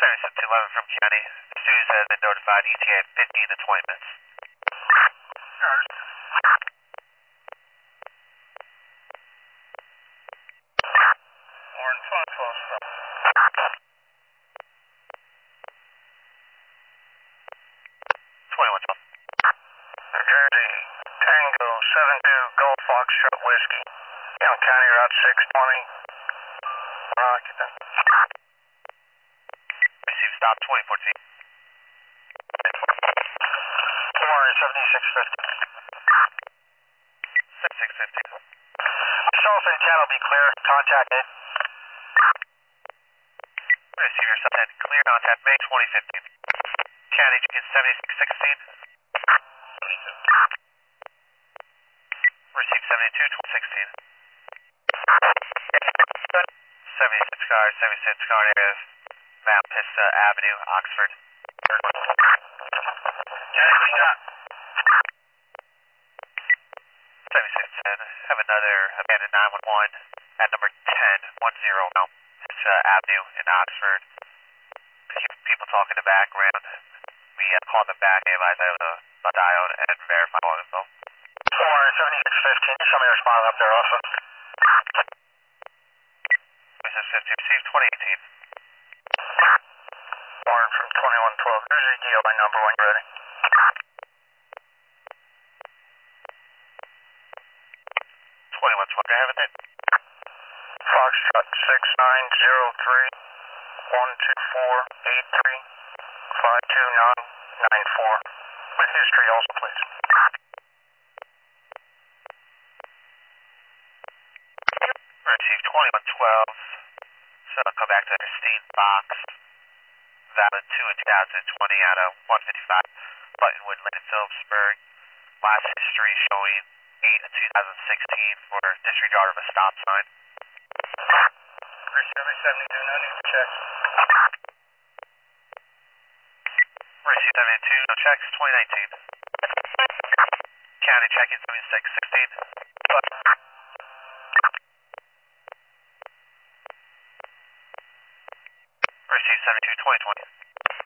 11 from County. The students have been notified ETA 15 to 20 minutes. Warren 512 stop. 2112. New Jersey, Tango 72 Golf Foxtrot Whiskey. Young County Route 620. Occupant. Receive stop 2014. Warren 7650. 7650. Sulphate channel be clear. Contact it. Receive your subject clear contact May 2015. County chicken 7616. Receive 72 2016. 76 car, 76 car areas. Mount Pista Avenue, Oxford. County shot. 7610. Have another abandoned 911 at number 1010 Mount Pista Avenue in Oxford. People talk in the background. We call them back, analyze the dial, and verify all info. Warren 7615. Somebody respond up there also. 7615, received 2018. Warren from 2112. Here's the DOI number when you're ready. 2112, do you have it? Foxtrot 6903 12483 52994. With history also, please. Received 2112. So I'll come back to Christine Fox. Valid 2 in 2020 out of 155 Buttonwood Lane, Phillipsburg. Last history showing 8 in 2016 for disregard of a stop sign. Receive 72, no need to check. Received 72, no checks, 2019. County checking 7616. Received 72 2020.